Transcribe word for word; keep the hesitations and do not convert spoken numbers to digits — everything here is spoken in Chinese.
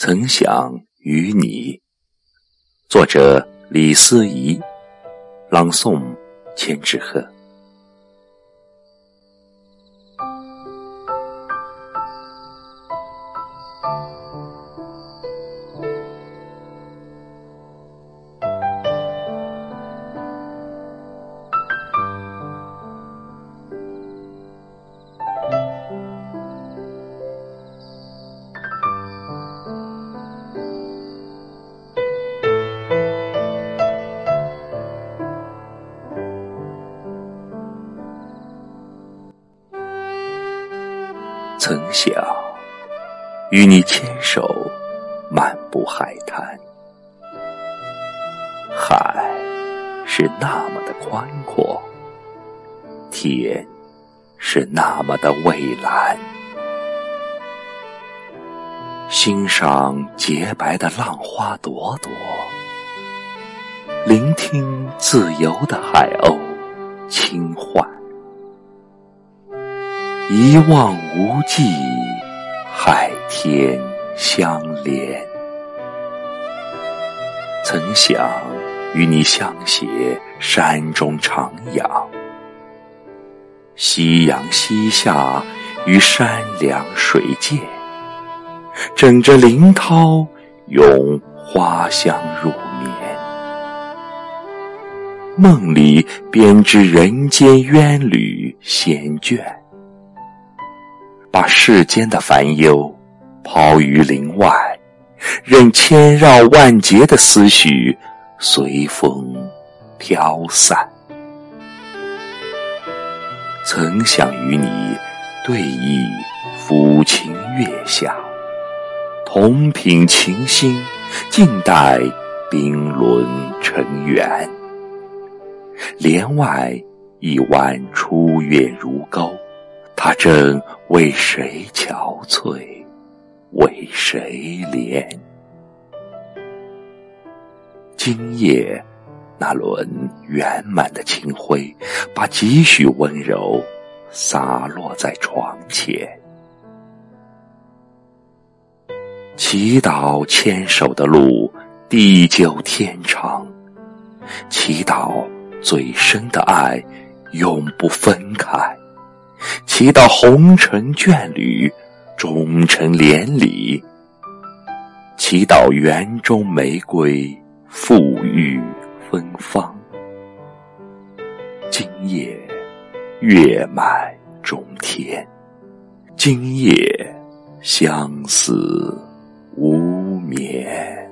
曾想与你，作者李思怡，朗诵千纸鹤。曾想与你牵手漫步海滩，海是那么的宽阔，天是那么的蔚蓝，欣赏洁白的浪花朵朵，聆听自由的海鸥轻唤，一望无际，海天相连。曾想与你相携山中徜徉，夕阳西下与山梁水溅，枕着林涛拥花香入眠，梦里编织人间冤侣闲卷，把世间的烦忧抛于林外，任千绕万结的思绪随风飘散。曾想与你对弈抚琴月下，同品琴心，静待冰轮成圆。帘外一弯初月如钩，它正为谁憔悴，为谁怜？今夜那轮圆满的清辉，把几许温柔洒落在床前。祈祷牵手的路地久天长，祈祷最深的爱永不分开，祈祷红尘眷侣终成连理，祈祷园中玫瑰馥郁芬芳。今夜月满中天，今夜相思无眠。